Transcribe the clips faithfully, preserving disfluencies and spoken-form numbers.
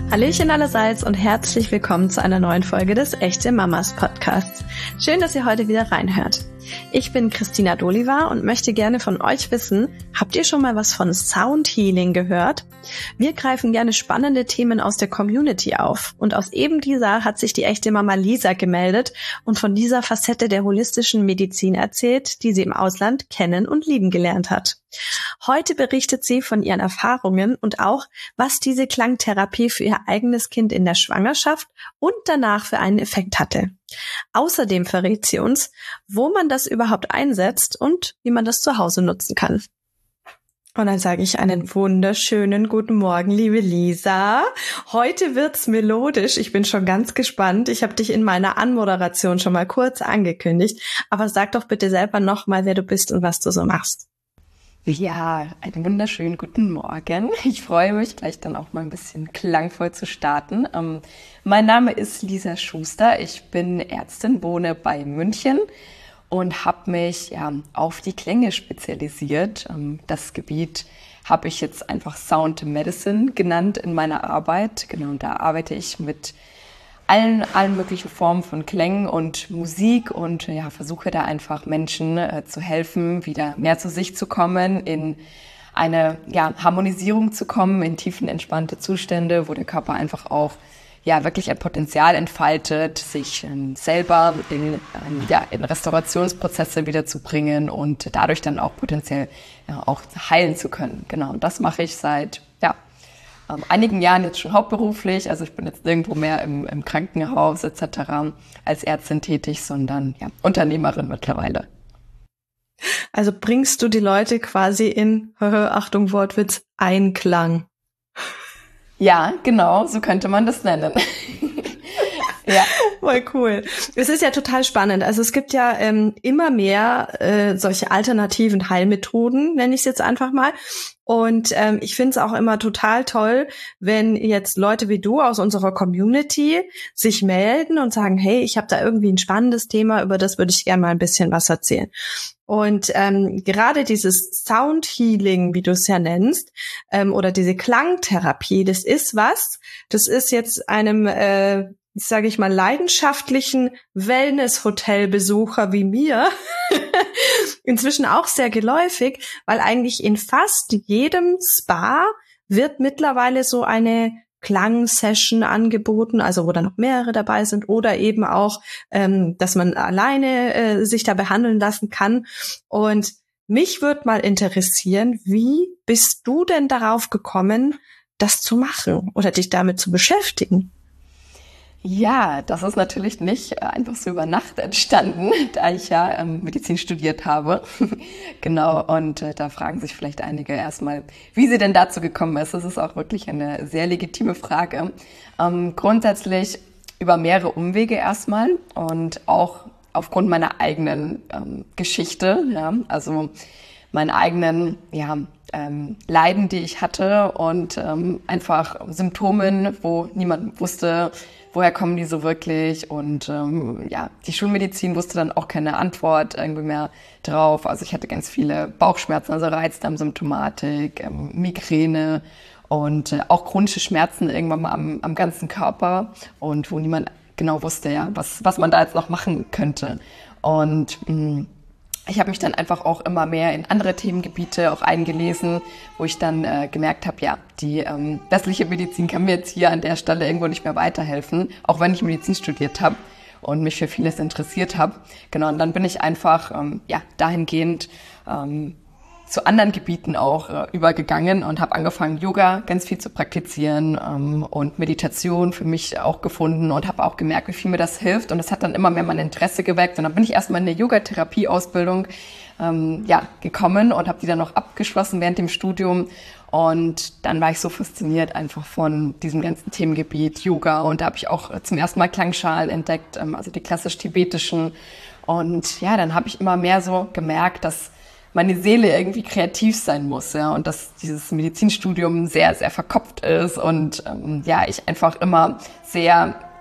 Hallöchen allerseits und herzlich willkommen zu einer neuen Folge des Echte Mamas Podcasts. Schön, dass ihr heute wieder reinhört. Ich bin Christina Doliva und möchte gerne von euch wissen, habt ihr schon mal was von Sound Healing gehört? Wir greifen gerne spannende Themen aus der Community auf und aus eben dieser hat sich die echte Mama Lisa gemeldet und von dieser Facette der holistischen Medizin erzählt, die sie im Ausland kennen und lieben gelernt hat. Heute berichtet sie von ihren Erfahrungen und auch, was diese Klangtherapie für ihr eigenes Kind in der Schwangerschaft und danach für einen Effekt hatte. Außerdem verrät sie uns, wo man das überhaupt einsetzt und wie man das zu Hause nutzen kann. Und dann sage ich einen wunderschönen guten Morgen, liebe Lisa. Heute wird's melodisch. Ich bin schon ganz gespannt. Ich habe dich in meiner Anmoderation schon mal kurz angekündigt. Aber sag doch bitte selber nochmal, wer du bist und was du so machst. Ja, einen wunderschönen guten Morgen. Ich freue mich, gleich dann auch mal ein bisschen klangvoll zu starten. Ähm, mein Name ist Lisa Schuster. Ich bin Ärztin, wohne bei München und habe mich ja auf die Klänge spezialisiert. Ähm, das Gebiet habe ich jetzt einfach Sound Medicine genannt in meiner Arbeit. Genau, und da arbeite ich mit allen, allen möglichen Formen von Klängen und Musik und ja, versuche da einfach Menschen äh, zu helfen, wieder mehr zu sich zu kommen, in eine ja, Harmonisierung zu kommen, in tiefen, entspannte Zustände, wo der Körper einfach auch ja wirklich ein Potenzial entfaltet, sich äh, selber in, äh, ja, in Restaurationsprozesse wieder zu bringen und dadurch dann auch potenziell ja, auch heilen zu können. Genau, und das mache ich seit ja Ähm, einigen Jahren jetzt schon hauptberuflich, also ich bin jetzt nirgendwo mehr im, im Krankenhaus et cetera als Ärztin tätig, sondern ja, Unternehmerin mittlerweile. Also bringst du die Leute quasi in, Achtung Wortwitz, Einklang. Ja, genau, so könnte man das nennen. Ja. Voll cool. Es ist ja total spannend. Also es gibt ja ähm, immer mehr äh, solche alternativen Heilmethoden, nenne ich es jetzt einfach mal. Und ähm, ich finde es auch immer total toll, wenn jetzt Leute wie du aus unserer Community sich melden und sagen, hey, ich habe da irgendwie ein spannendes Thema, über das würde ich gerne mal ein bisschen was erzählen. Und ähm, gerade dieses Sound Healing, wie du es ja nennst, ähm, oder diese Klangtherapie, das ist was, das ist jetzt einem äh, sage ich mal, leidenschaftlichen Wellness-Hotel-Besucher wie mir inzwischen auch sehr geläufig, weil eigentlich in fast jedem Spa wird mittlerweile so eine Klangsession angeboten, also wo dann noch mehrere dabei sind oder eben auch, ähm, dass man alleine äh, sich da behandeln lassen kann. Und mich würde mal interessieren, wie bist du denn darauf gekommen, das zu machen oder dich damit zu beschäftigen? Ja, das ist natürlich nicht einfach so über Nacht entstanden, da ich ja ähm, Medizin studiert habe. Genau, und äh, da fragen sich vielleicht einige erstmal, wie sie denn dazu gekommen ist. Das ist auch wirklich eine sehr legitime Frage. Ähm, grundsätzlich über mehrere Umwege erstmal und auch aufgrund meiner eigenen ähm, Geschichte, ja, also meinen eigenen ja, ähm, Leiden, die ich hatte und ähm, einfach Symptomen, wo niemand wusste, woher kommen die so wirklich? Und ähm, ja, die Schulmedizin wusste dann auch keine Antwort irgendwie mehr drauf. Also ich hatte ganz viele Bauchschmerzen, also Reizdarmsymptomatik, ähm, Migräne und äh, auch chronische Schmerzen irgendwann mal am, am ganzen Körper und wo niemand genau wusste, ja, was, was man da jetzt noch machen könnte. Und mh, ich habe mich dann einfach auch immer mehr in andere Themengebiete auch eingelesen, wo ich dann äh, gemerkt habe, ja, die ähm, westliche Medizin kann mir jetzt hier an der Stelle irgendwo nicht mehr weiterhelfen, auch wenn ich Medizin studiert habe und mich für vieles interessiert habe. Genau, und dann bin ich einfach ähm, ja dahingehend ähm, zu anderen Gebieten auch äh, übergegangen und habe angefangen, Yoga ganz viel zu praktizieren ähm, und Meditation für mich auch gefunden und habe auch gemerkt, wie viel mir das hilft. Und das hat dann immer mehr mein Interesse geweckt. Und dann bin ich erstmal in eine Yogatherapie-Ausbildung ähm, ja, gekommen und habe die dann noch abgeschlossen während dem Studium. Und dann war ich so fasziniert einfach von diesem ganzen Themengebiet Yoga. Und da habe ich auch zum ersten Mal Klangschalen entdeckt, ähm, also die klassisch-tibetischen. Und ja, dann habe ich immer mehr so gemerkt, dass meine Seele irgendwie kreativ sein muss, ja, und dass dieses Medizinstudium sehr, sehr verkopft ist und ähm, ja, ich einfach immer sehr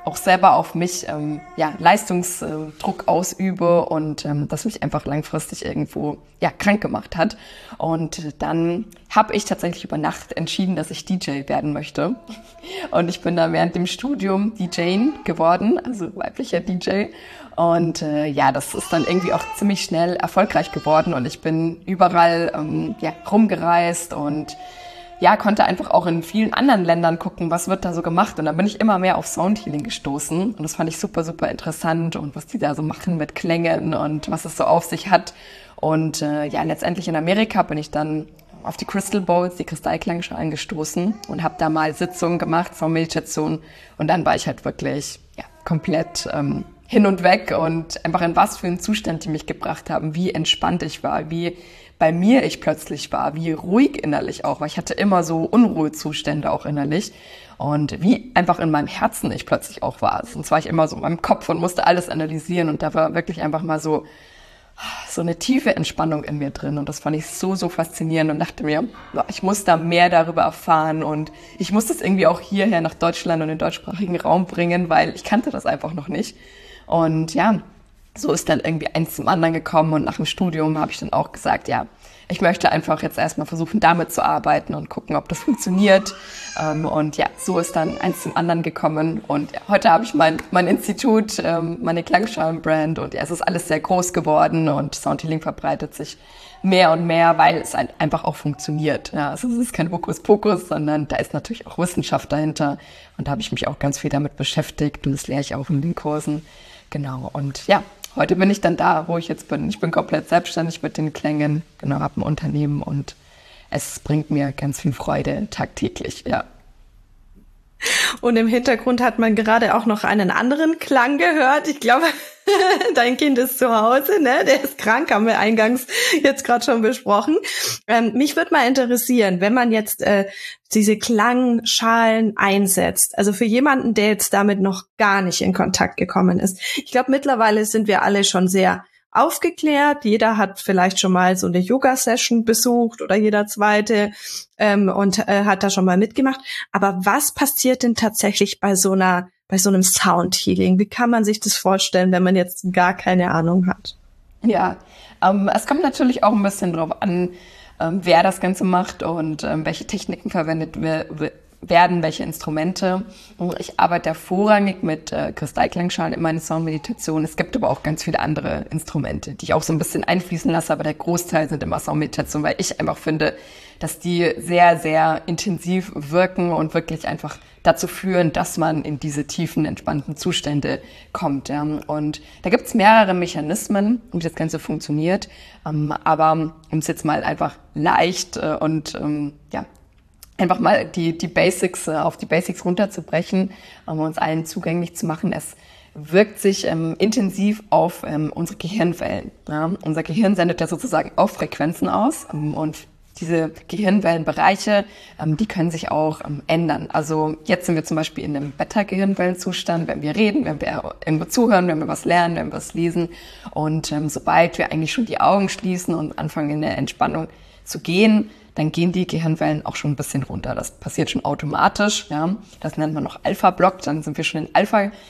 auch selber auf mich ähm, ja, Leistungsdruck ausübe und ähm, das mich einfach langfristig irgendwo ja, krank gemacht hat. Und dann habe ich tatsächlich über Nacht entschieden, dass ich D J werden möchte. Und ich bin da während dem Studium D J geworden, also weiblicher D J. Und äh, ja, das ist dann irgendwie auch ziemlich schnell erfolgreich geworden und ich bin überall ähm, ja, rumgereist und ja, konnte einfach auch in vielen anderen Ländern gucken, was wird da so gemacht. Und dann bin ich immer mehr auf Soundhealing gestoßen. Und das fand ich super, super interessant. Und was die da so machen mit Klängen und was es so auf sich hat. Und äh, ja, letztendlich in Amerika bin ich dann auf die Crystal Bowls, die Kristallklangschalen gestoßen und habe da mal Sitzungen gemacht, Soundmeditation. Und dann war ich halt wirklich ja, komplett ähm, hin und weg und einfach in was für einen Zustand die mich gebracht haben, wie entspannt ich war, wie bei mir ich plötzlich war, wie ruhig innerlich auch, weil ich hatte immer so Unruhezustände auch innerlich und wie einfach in meinem Herzen ich plötzlich auch war. Sonst war ich immer so in meinem Kopf und musste alles analysieren und da war wirklich einfach mal so so eine tiefe Entspannung in mir drin und das fand ich so, so faszinierend und dachte mir, ich muss da mehr darüber erfahren und ich muss das irgendwie auch hierher nach Deutschland und in den deutschsprachigen Raum bringen, weil ich kannte das einfach noch nicht. Und ja, so ist dann irgendwie eins zum anderen gekommen und nach dem Studium habe ich dann auch gesagt, ja, ich möchte einfach jetzt erstmal versuchen, damit zu arbeiten und gucken, ob das funktioniert. Und ja, so ist dann eins zum anderen gekommen. Und ja, heute habe ich mein, mein Institut, meine Klangschalenbrand und ja, es ist alles sehr groß geworden und Soundhealing verbreitet sich mehr und mehr, weil es einfach auch funktioniert. Ja, also es ist kein Hokuspokus, sondern da ist natürlich auch Wissenschaft dahinter. Und da habe ich mich auch ganz viel damit beschäftigt und das lehre ich auch in den Kursen. Genau, und ja, heute bin ich dann da, wo ich jetzt bin. Ich bin komplett selbstständig mit den Klängen, genau, habe ein Unternehmen und es bringt mir ganz viel Freude tagtäglich, ja. Und im Hintergrund hat man gerade auch noch einen anderen Klang gehört. Ich glaube, dein Kind ist zu Hause, ne? Der ist krank, haben wir eingangs jetzt gerade schon besprochen. Ähm, mich würde mal interessieren, wenn man jetzt äh, diese Klangschalen einsetzt, also für jemanden, der jetzt damit noch gar nicht in Kontakt gekommen ist. Ich glaube, mittlerweile sind wir alle schon sehr aufgeklärt. Jeder hat vielleicht schon mal so eine Yoga-Session besucht oder jeder zweite ähm, und äh, hat da schon mal mitgemacht. Aber was passiert denn tatsächlich bei so einer, bei so einem Soundhealing? Wie kann man sich das vorstellen, wenn man jetzt gar keine Ahnung hat? Ja, ähm, es kommt natürlich auch ein bisschen drauf an, ähm, wer das Ganze macht und ähm, welche Techniken verwendet werden. werden, welche Instrumente. Ich arbeite vorrangig mit äh, Kristallklangschalen in meiner Soundmeditation. Es gibt aber auch ganz viele andere Instrumente, die ich auch so ein bisschen einfließen lasse, aber der Großteil sind immer Soundmeditation, weil ich einfach finde, dass die sehr, sehr intensiv wirken und wirklich einfach dazu führen, dass man in diese tiefen, entspannten Zustände kommt. Ja. Und da gibt's mehrere Mechanismen, wie das Ganze funktioniert. Ähm, aber um es jetzt mal einfach leicht äh, und ähm, ja, einfach mal die, die Basics, auf die Basics runterzubrechen, um uns allen zugänglich zu machen. Es wirkt sich ähm, intensiv auf ähm, unsere Gehirnwellen. Ja? Unser Gehirn sendet ja sozusagen auch Frequenzen aus ähm, und diese Gehirnwellenbereiche, ähm, die können sich auch ähm, ändern. Also jetzt sind wir zum Beispiel in einem Beta-Gehirnwellenzustand, wenn wir reden, wenn wir irgendwo zuhören, wenn wir was lernen, wenn wir was lesen. Und ähm, sobald wir eigentlich schon die Augen schließen und anfangen in der Entspannung zu gehen, dann gehen die Gehirnwellen auch schon ein bisschen runter. Das passiert schon automatisch. Ja. Das nennt man noch Alpha-Block. Dann sind wir schon in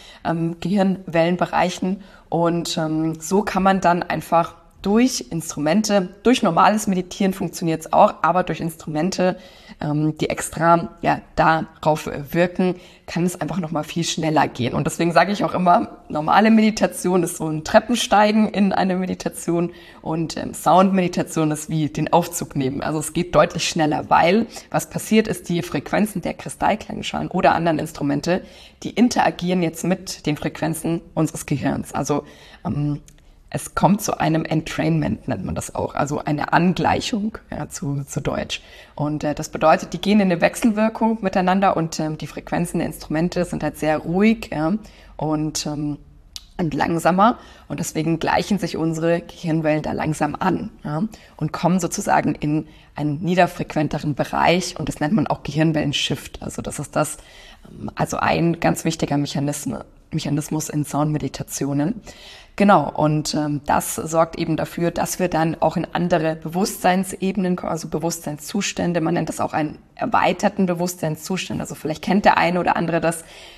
Alpha-Gehirnwellenbereichen. Ähm, und ähm, so kann man dann einfach durch Instrumente, durch normales Meditieren funktioniert es auch, aber durch Instrumente, ähm, die extra ja darauf wirken, kann es einfach noch mal viel schneller gehen. Und deswegen sage ich auch immer, normale Meditation ist so ein Treppensteigen in eine Meditation und ähm, Soundmeditation ist wie den Aufzug nehmen. Also es geht deutlich schneller, weil was passiert ist, die Frequenzen der Kristallklangschalen oder anderen Instrumente, die interagieren jetzt mit den Frequenzen unseres Gehirns. Also ähm, es kommt zu einem Entrainment, nennt man das auch, also eine Angleichung, ja, zu, zu Deutsch. Und äh, das bedeutet, die gehen in eine Wechselwirkung miteinander und ähm, die Frequenzen der Instrumente sind halt sehr ruhig, ja, und, ähm, und langsamer. Und deswegen gleichen sich unsere Gehirnwellen da langsam an, ja, und kommen sozusagen in einen niederfrequenteren Bereich. Und das nennt man auch Gehirnwellenshift. Also das ist das, ähm, also ein ganz wichtiger Mechanismus, Mechanismus in Soundmeditationen. Genau, und ähm, das sorgt eben dafür, dass wir dann auch in andere Bewusstseinsebenen kommen, also Bewusstseinszustände. Man nennt das auch einen erweiterten Bewusstseinszustand. Also vielleicht kennt der eine oder andere das,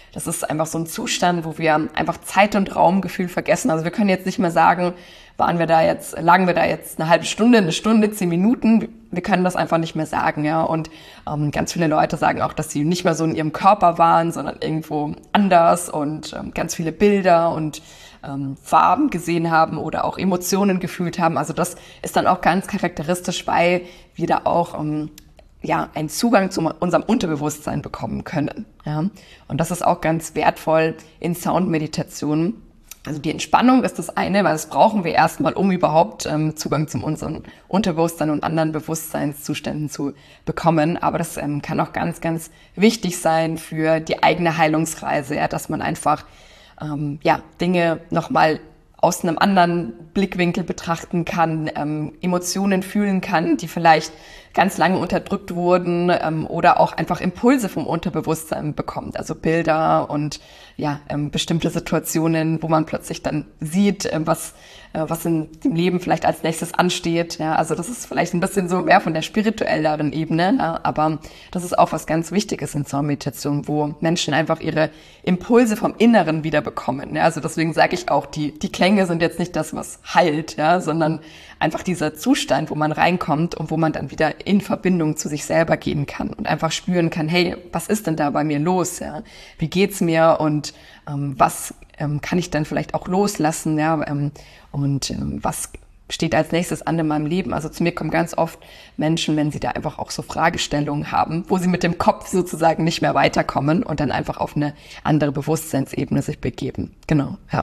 das ist einfach so ein Zustand, wo wir einfach Zeit- und Raumgefühl vergessen. Also wir können jetzt nicht mehr sagen, waren wir da jetzt, lagen wir da jetzt eine halbe Stunde, eine Stunde, zehn Minuten. Wir können das einfach nicht mehr sagen, ja. Und ähm, ganz viele Leute sagen auch, dass sie nicht mehr so in ihrem Körper waren, sondern irgendwo anders und ähm, ganz viele Bilder und ähm, Farben gesehen haben oder auch Emotionen gefühlt haben. Also das ist dann auch ganz charakteristisch, weil wir da auch ähm, ja einen Zugang zu unserem Unterbewusstsein bekommen können. Ja. Und das ist auch ganz wertvoll in Soundmeditationen. Also die Entspannung ist das eine, weil das brauchen wir erstmal, um überhaupt ähm, Zugang zu unserem Unterbewusstsein und anderen Bewusstseinszuständen zu bekommen. Aber das ähm, kann auch ganz, ganz wichtig sein für die eigene Heilungsreise, ja, dass man einfach ähm, ja Dinge nochmal aus einem anderen Blickwinkel betrachten kann, ähm, Emotionen fühlen kann, die vielleicht ganz lange unterdrückt wurden ähm, oder auch einfach Impulse vom Unterbewusstsein bekommt, also Bilder und ja ähm, bestimmte Situationen, wo man plötzlich dann sieht, äh, was äh, was in dem Leben vielleicht als nächstes ansteht. Ja, also das ist vielleicht ein bisschen so mehr von der spirituelleren Ebene, ja, aber das ist auch was ganz Wichtiges in Soundmeditation, wo Menschen einfach ihre Impulse vom Inneren wieder bekommen. Ja, also deswegen sage ich auch, die die Klänge sind jetzt nicht das, was heilt, ja, sondern einfach dieser Zustand, wo man reinkommt und wo man dann wieder in Verbindung zu sich selber gehen kann und einfach spüren kann, hey, was ist denn da bei mir los? Ja? Wie geht's mir und ähm, was ähm, kann ich dann vielleicht auch loslassen? Ja? Ähm, und ähm, was steht als nächstes an in meinem Leben? Also zu mir kommen ganz oft Menschen, wenn sie da einfach auch so Fragestellungen haben, wo sie mit dem Kopf sozusagen nicht mehr weiterkommen und dann einfach auf eine andere Bewusstseinsebene sich begeben. Genau, ja.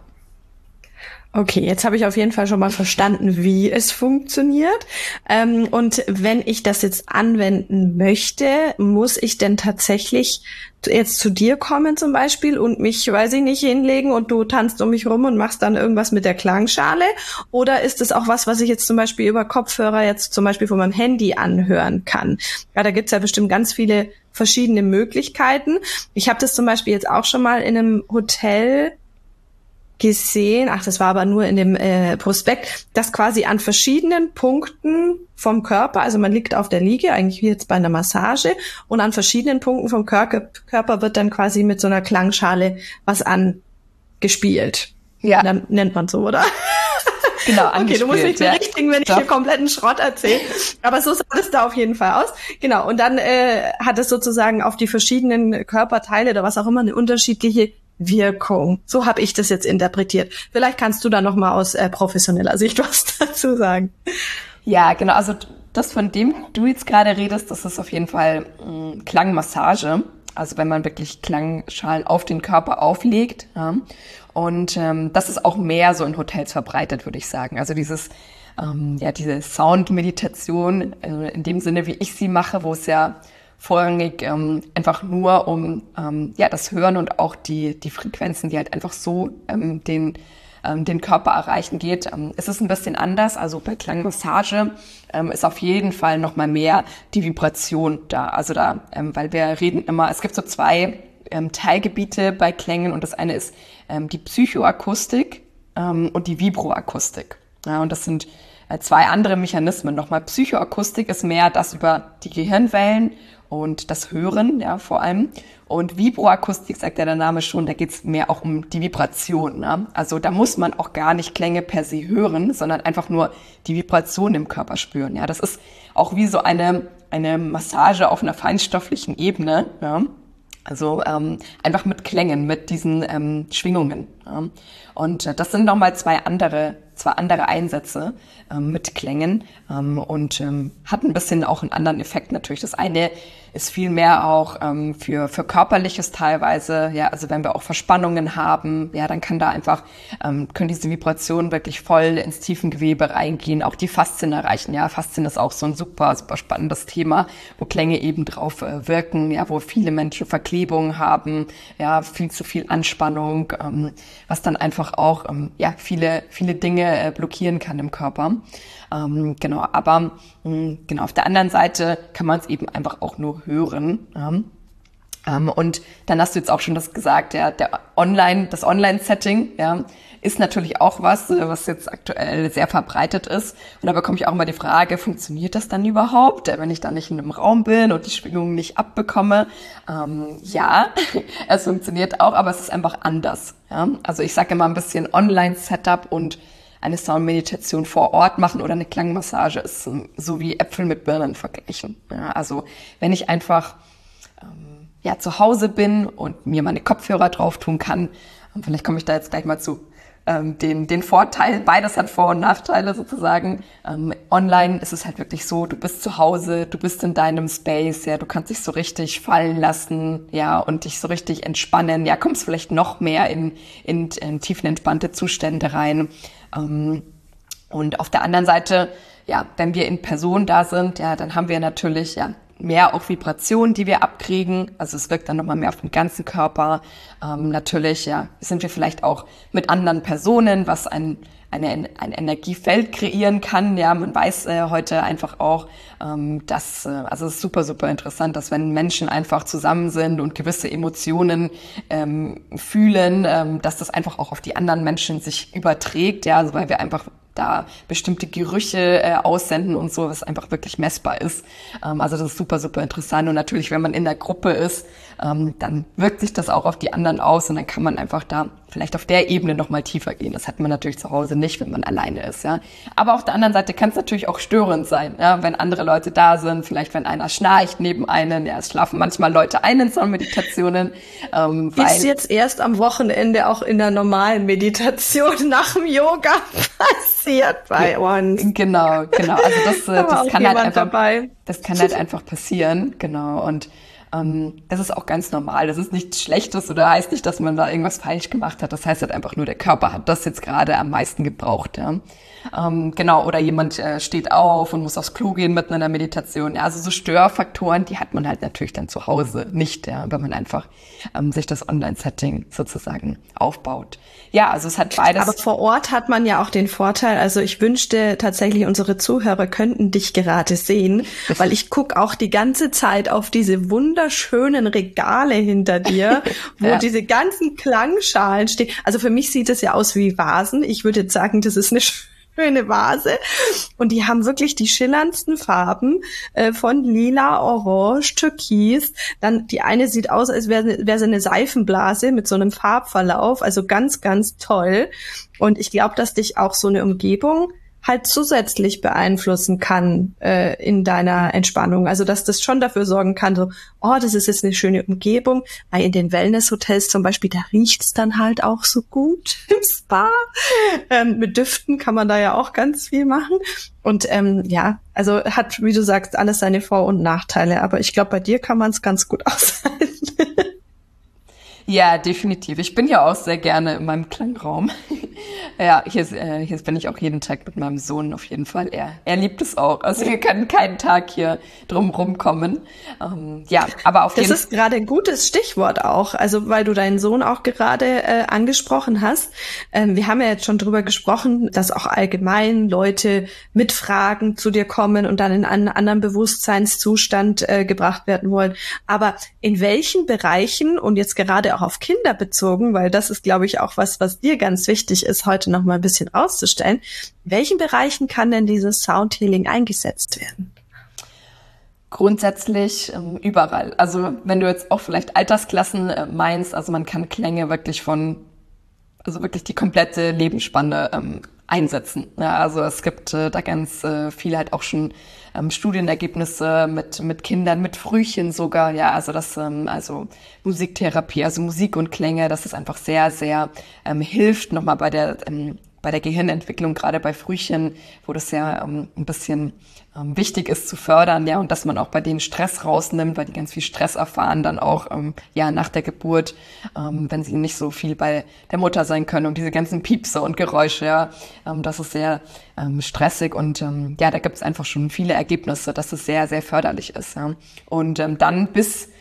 Okay, jetzt habe ich auf jeden Fall schon mal verstanden, wie es funktioniert. Ähm, und wenn ich das jetzt anwenden möchte, muss ich denn tatsächlich jetzt zu dir kommen zum Beispiel und mich, weiß ich nicht, hinlegen und du tanzt um mich rum und machst dann irgendwas mit der Klangschale? Oder ist es auch was, was ich jetzt zum Beispiel über Kopfhörer jetzt zum Beispiel von meinem Handy anhören kann? Ja, da gibt's ja bestimmt ganz viele verschiedene Möglichkeiten. Ich habe das zum Beispiel jetzt auch schon mal in einem Hotel gesehen, ach, das war aber nur in dem äh, Prospekt, dass quasi an verschiedenen Punkten vom Körper, also man liegt auf der Liege, eigentlich wie jetzt bei einer Massage, und an verschiedenen Punkten vom Körper, Körper wird dann quasi mit so einer Klangschale was angespielt. Ja. Dann nennt man so, oder? Genau, okay, du musst mich ja. berichtigen, wenn ich Doch. hier kompletten Schrott erzähle. Aber so sah es da auf jeden Fall aus. Genau, und dann äh, hat es sozusagen auf die verschiedenen Körperteile oder was auch immer eine unterschiedliche Wirkung. So habe ich das jetzt interpretiert. Vielleicht kannst du da noch mal aus äh, professioneller Sicht was dazu sagen. Ja, genau. Also das, von dem du jetzt gerade redest, das ist auf jeden Fall mh, Klangmassage. Also wenn man wirklich Klangschalen auf den Körper auflegt. Ja. Und ähm, das ist auch mehr so in Hotels verbreitet, würde ich sagen. Also dieses, ähm, ja, diese Soundmeditation, äh, in dem Sinne, wie ich sie mache, wo es ja vorrangig ähm, einfach nur um ähm, ja das Hören und auch die die Frequenzen, die halt einfach so ähm, den ähm, den Körper erreichen geht. Ähm, es ist ein bisschen anders. Also bei Klangmassage ähm, ist auf jeden Fall noch mal mehr die Vibration da. Also da, ähm, weil wir reden immer, es gibt so zwei ähm, Teilgebiete bei Klängen und das eine ist ähm, die Psychoakustik ähm, und die Vibroakustik. Ja, und das sind äh, zwei andere Mechanismen. Nochmal Psychoakustik ist mehr das über die Gehirnwellen und das Hören, ja, vor allem. Und Vibroakustik, sagt ja der Name schon, da geht's mehr auch um die Vibration. Ne? Also da muss man auch gar nicht Klänge per se hören, sondern einfach nur die Vibration im Körper spüren. Ja, das ist auch wie so eine, eine Massage auf einer feinstofflichen Ebene. Ja? Also ähm, einfach mit Klängen, mit diesen ähm, Schwingungen. Ja? Und äh, das sind nochmal zwei andere zwei andere Einsätze ähm, mit Klängen ähm, und ähm, hat ein bisschen auch einen anderen Effekt natürlich. Das eine ist viel mehr auch ähm, für für Körperliches teilweise, ja, also wenn wir auch Verspannungen haben, ja, dann kann da einfach ähm, können diese Vibrationen wirklich voll ins Tiefengewebe reingehen, auch die Faszien erreichen. Ja, Faszien ist auch so ein super super spannendes Thema, wo Klänge eben drauf äh, wirken, ja, wo viele Menschen Verklebungen haben, ja, viel zu viel Anspannung, ähm, was dann einfach auch ähm, ja viele viele Dinge äh, blockieren kann im Körper. Ähm, genau, aber mh, genau auf der anderen Seite kann man es eben einfach auch nur hören. Ja. Ähm, und dann hast du jetzt auch schon das gesagt, ja, der Online, das Online-Setting, ja, ist natürlich auch was, was jetzt aktuell sehr verbreitet ist. Und da bekomme ich auch immer die Frage, funktioniert das dann überhaupt, wenn ich da nicht in einem Raum bin und die Schwingungen nicht abbekomme? Ähm, ja, es funktioniert auch, aber es ist einfach anders. Ja? Also ich sage immer ein bisschen Online-Setup und eine Soundmeditation vor Ort machen oder eine Klangmassage ist so wie Äpfel mit Birnen vergleichen. Ja? Also wenn ich einfach ähm, ja, zu Hause bin und mir meine Kopfhörer drauf tun kann, und vielleicht komme ich da jetzt gleich mal zu, ähm, den, den Vorteil, beides hat Vor- und Nachteile sozusagen. Ähm, online ist es halt wirklich so, du bist zu Hause, du bist in deinem Space, ja, du kannst dich so richtig fallen lassen, ja, und dich so richtig entspannen, ja, kommst vielleicht noch mehr in, in, in tiefenentspannte Zustände rein. Ähm, und auf der anderen Seite, ja, wenn wir in Person da sind, ja, dann haben wir natürlich, ja, mehr auch Vibrationen, die wir abkriegen. Also es wirkt dann nochmal mehr auf den ganzen Körper. Ähm, natürlich, ja, sind wir vielleicht auch mit anderen Personen, was ein, eine, ein Energiefeld kreieren kann. Ja, man weiß äh, heute einfach auch, ähm, dass, äh, also es ist super, super interessant, dass wenn Menschen einfach zusammen sind und gewisse Emotionen ähm, fühlen, ähm, dass das einfach auch auf die anderen Menschen sich überträgt. Ja, also weil wir einfach da bestimmte Gerüche äh, aussenden und so, was einfach wirklich messbar ist. Ähm, also das ist super, super interessant. Und natürlich, wenn man in der Gruppe ist, ähm, dann wirkt sich das auch auf die anderen aus und dann kann man einfach da vielleicht auf der Ebene noch mal tiefer gehen. Das hat man natürlich zu Hause nicht, wenn man alleine ist. Ja. Aber auf der anderen Seite kann es natürlich auch störend sein, ja, wenn andere Leute da sind, vielleicht wenn einer schnarcht neben einem. Ja, es schlafen manchmal Leute ein in Soundmeditationen. Ähm, ist jetzt erst am Wochenende auch in der normalen Meditation nach dem Yoga passiert bei uns. Genau, genau. Also das, da das kann halt einfach, dabei. das kann halt einfach passieren, genau. Und ähm, das ist auch ganz normal. Das ist nichts Schlechtes oder heißt nicht, dass man da irgendwas falsch gemacht hat. Das heißt halt einfach nur, der Körper hat das jetzt gerade am meisten gebraucht, ja. Ähm, genau, oder jemand äh, steht auf und muss aufs Klo gehen mitten in der Meditation. Ja, also so Störfaktoren, die hat man halt natürlich dann zu Hause nicht, ja, wenn man einfach ähm, sich das Online-Setting sozusagen aufbaut. Ja, also es hat beides. Aber vor Ort hat man ja auch den Vorteil, also ich wünschte tatsächlich, unsere Zuhörer könnten dich gerade sehen, weil ich gucke auch die ganze Zeit auf diese wunderschönen Regale hinter dir, wo ja. diese ganzen Klangschalen stehen. Also für mich sieht es ja aus wie Vasen. Ich würde jetzt sagen, das ist eine schöne Vase. Und die haben wirklich die schillerndsten Farben äh, von lila, orange, türkis. Dann die eine sieht aus, als wäre wär sie eine Seifenblase mit so einem Farbverlauf. Also ganz, ganz toll. Und ich glaube, dass dich auch so eine Umgebung halt zusätzlich beeinflussen kann äh, in deiner Entspannung. Also dass das schon dafür sorgen kann, so, oh, das ist jetzt eine schöne Umgebung. Weil in den Wellness-Hotels zum Beispiel, da riecht's dann halt auch so gut im Spa. Ähm, mit Düften kann man da ja auch ganz viel machen. Und ähm, ja, also hat, wie du sagst, alles seine Vor- und Nachteile. Aber ich glaube, bei dir kann man es ganz gut aushalten. Ja, definitiv. Ich bin ja auch sehr gerne in meinem Klangraum. Ja, hier, äh, hier bin ich auch jeden Tag mit meinem Sohn auf jeden Fall. Er, er liebt es auch. Also wir können keinen Tag hier drum rumkommen. Ähm, ja, aber auf jeden Fall. Das ist gerade ein gutes Stichwort auch. Also weil du deinen Sohn auch gerade äh, angesprochen hast. Ähm, wir haben ja jetzt schon drüber gesprochen, dass auch allgemein Leute mit Fragen zu dir kommen und dann in einen anderen Bewusstseinszustand äh, gebracht werden wollen. Aber in welchen Bereichen und jetzt gerade auch auf Kinder bezogen, weil das ist, glaube ich, auch was, was dir ganz wichtig ist, heute noch mal ein bisschen rauszustellen. In welchen Bereichen kann denn dieses Soundhealing eingesetzt werden? Grundsätzlich ähm, überall. Also wenn du jetzt auch vielleicht Altersklassen äh, meinst, also man kann Klänge wirklich von, also wirklich die komplette Lebensspanne ähm, einsetzen. Ja, also es gibt äh, da ganz äh, viel halt auch schon ähm, Studienergebnisse mit mit Kindern, mit Frühchen sogar. Ja, also das ähm, also Musiktherapie, also Musik und Klänge, das ist einfach sehr sehr ähm, hilft nochmal bei der ähm, bei der Gehirnentwicklung, gerade bei Frühchen, wo das ja ähm, ein bisschen ähm, wichtig ist zu fördern, ja, und dass man auch bei denen Stress rausnimmt, weil die ganz viel Stress erfahren dann auch ähm, ja nach der Geburt, ähm, wenn sie nicht so viel bei der Mutter sein können und diese ganzen Piepse und Geräusche, ja, ähm, das ist sehr ähm, stressig und ähm, ja, da gibt es einfach schon viele Ergebnisse, dass es sehr, sehr förderlich ist, ja. Und ähm, dann bis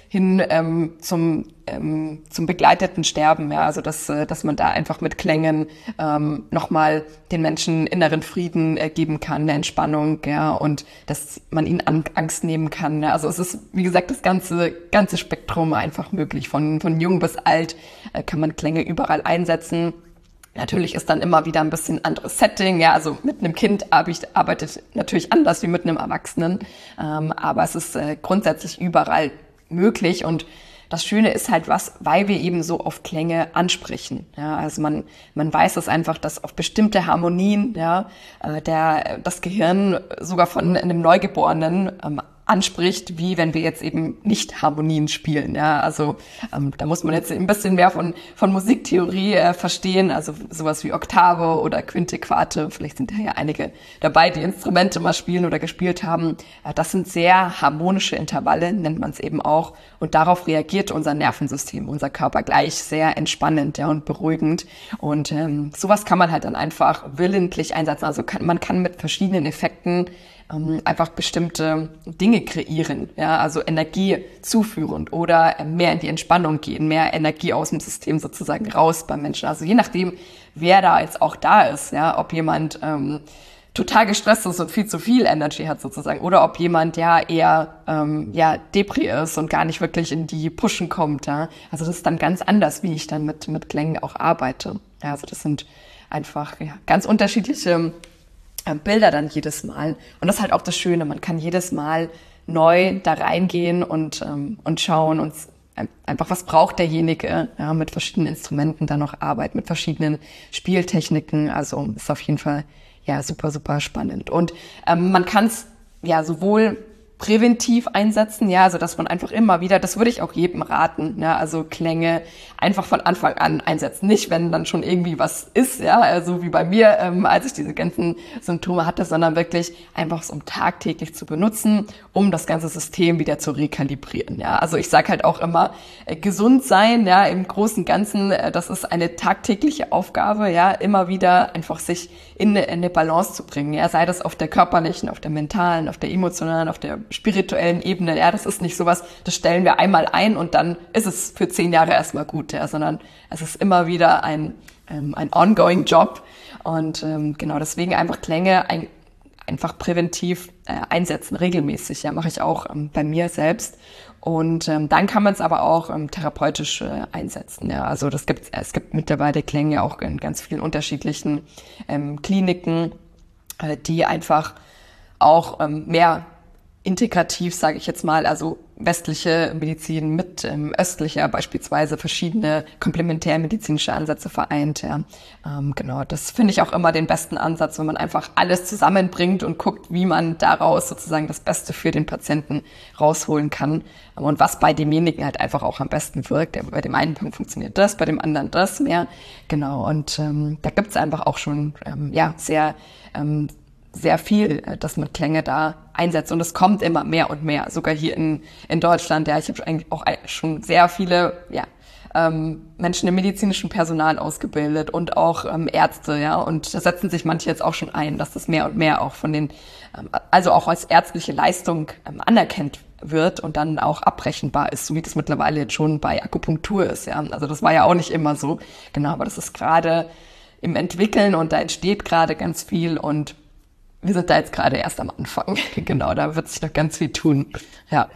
hin ähm, zum ähm, zum begleiteten Sterben, ja, also dass äh, dass man da einfach mit Klängen ähm, nochmal den Menschen inneren Frieden äh, geben kann, eine Entspannung, ja, und dass man ihnen an, Angst nehmen kann. Ja. Also es ist, wie gesagt, das ganze ganze Spektrum einfach möglich, von von jung bis alt äh, kann man Klänge überall einsetzen. Natürlich ist dann immer wieder ein bisschen anderes Setting, ja, also mit einem Kind arbeitet natürlich anders wie mit einem Erwachsenen, ähm, aber es ist äh, grundsätzlich überall möglich. Und das Schöne ist halt was, weil wir eben so oft Klänge ansprechen, ja, also man man weiß es einfach, dass auf bestimmte Harmonien, ja, äh, der das Gehirn sogar von einem Neugeborenen ähm, anspricht, wie wenn wir jetzt eben nicht Harmonien spielen. Ja, also ähm, da muss man jetzt ein bisschen mehr von von Musiktheorie äh, verstehen, also sowas wie Oktave oder Quinte, Quarte. Vielleicht sind da ja einige dabei, die Instrumente mal spielen oder gespielt haben. Äh, das sind sehr harmonische Intervalle, nennt man es eben auch. Und darauf reagiert unser Nervensystem, unser Körper gleich sehr entspannend, ja, und beruhigend. Und ähm, sowas kann man halt dann einfach willentlich einsetzen. Also kann, man kann mit verschiedenen Effekten ähm, einfach bestimmte Dinge kreieren, ja, also Energie zuführend oder mehr in die Entspannung gehen, mehr Energie aus dem System sozusagen raus beim Menschen. Also je nachdem, wer da jetzt auch da ist, ja, ob jemand ähm, total gestresst ist und viel zu viel Energy hat sozusagen, oder ob jemand ja eher ähm, ja Depri ist und gar nicht wirklich in die Pushen kommt, ja. Also das ist dann ganz anders, wie ich dann mit mit Klängen auch arbeite. Ja, also das sind einfach ja ganz unterschiedliche äh, Bilder dann jedes Mal. Und das ist halt auch das Schöne, man kann jedes Mal neu da reingehen und ähm, und schauen und einfach, was braucht derjenige, ja, mit verschiedenen Instrumenten dann noch arbeiten, mit verschiedenen Spieltechniken. Also ist auf jeden Fall ja super, super spannend. Und ähm, man kann es ja sowohl präventiv einsetzen, ja, also dass man einfach immer wieder, das würde ich auch jedem raten, ja, also Klänge einfach von Anfang an einsetzen, nicht wenn dann schon irgendwie was ist, ja, also wie bei mir, ähm, als ich diese ganzen Symptome hatte, sondern wirklich einfach so tagtäglich zu benutzen, um das ganze System wieder zu rekalibrieren, ja, also ich sage halt auch immer, äh, gesund sein, ja, im Großen und Ganzen, äh, das ist eine tagtägliche Aufgabe, ja, immer wieder einfach sich in eine, in eine Balance zu bringen, ja, sei das auf der körperlichen, auf der mentalen, auf der emotionalen, auf der spirituellen Ebene, ja, das ist nicht sowas, das stellen wir einmal ein und dann ist es für zehn Jahre erstmal gut, ja, sondern es ist immer wieder ein ähm, ein ongoing Job und ähm, genau deswegen einfach Klänge ein, einfach präventiv äh, einsetzen, regelmäßig, ja, mache ich auch ähm, bei mir selbst und ähm, dann kann man es aber auch ähm, therapeutisch äh, einsetzen, ja, also das gibt es gibt mittlerweile Klänge auch in ganz vielen unterschiedlichen ähm, Kliniken, äh, die einfach auch ähm, mehr integrativ, sage ich jetzt mal, also westliche Medizin mit ähm, östlicher beispielsweise verschiedene komplementärmedizinische Ansätze vereint. Ja. Ähm, genau, das finde ich auch immer den besten Ansatz, wenn man einfach alles zusammenbringt und guckt, wie man daraus sozusagen das Beste für den Patienten rausholen kann und was bei demjenigen halt einfach auch am besten wirkt. Bei dem einen Punkt funktioniert das, bei dem anderen das mehr. Genau, und ähm, da gibt's einfach auch schon ähm, ja sehr ähm, sehr viel, dass man Klänge da einsetzt und es kommt immer mehr und mehr, sogar hier in in Deutschland. Ja, ich habe eigentlich auch schon sehr viele ja ähm, Menschen im medizinischen Personal ausgebildet und auch ähm, Ärzte, ja, und da setzen sich manche jetzt auch schon ein, dass das mehr und mehr auch von den ähm, also auch als ärztliche Leistung ähm, anerkannt wird und dann auch abbrechenbar ist, so wie das mittlerweile jetzt schon bei Akupunktur ist, ja. Also das war ja auch nicht immer so, genau, aber das ist gerade im Entwickeln und da entsteht gerade ganz viel und wir sind da jetzt gerade erst am Anfang. Genau, da wird sich noch ganz viel tun. Ja.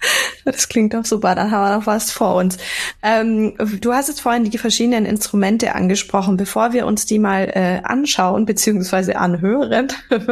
Das klingt doch super, dann haben wir noch was vor uns. Ähm, du hast jetzt vorhin die verschiedenen Instrumente angesprochen. Bevor wir uns die mal äh, anschauen beziehungsweise anhören,